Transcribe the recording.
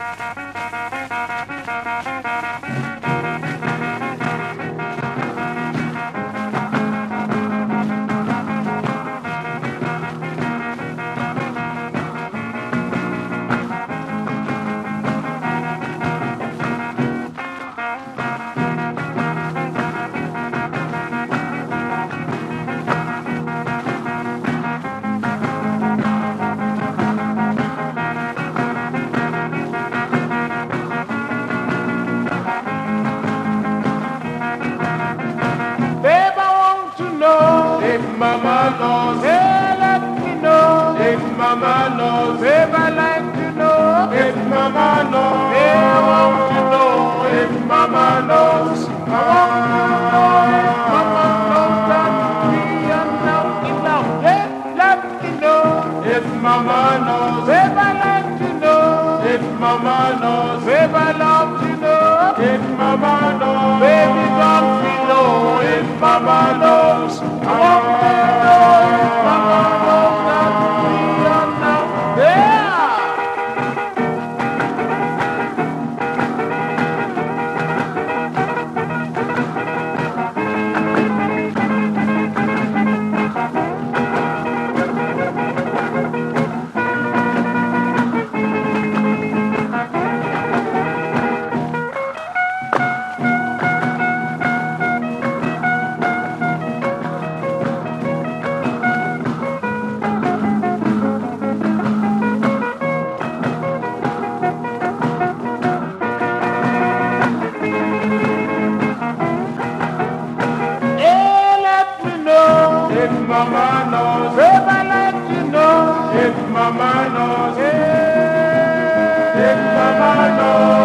Mama knows, hey, let me know. If Mama knows, if I like to know. If Mama knows, hey, I want to know. If Mama knows, I want to know. If Mama knows that we are now in love, hey, let me know. If Mama knows, if I like to know. If Mama knows, if I love to know. If Mama knows, baby, don't feel low. If Mama knows, I want to know. If Mama knows that we are now there. If Mama knows, if I like to know. If Mama knows, if Mama knows.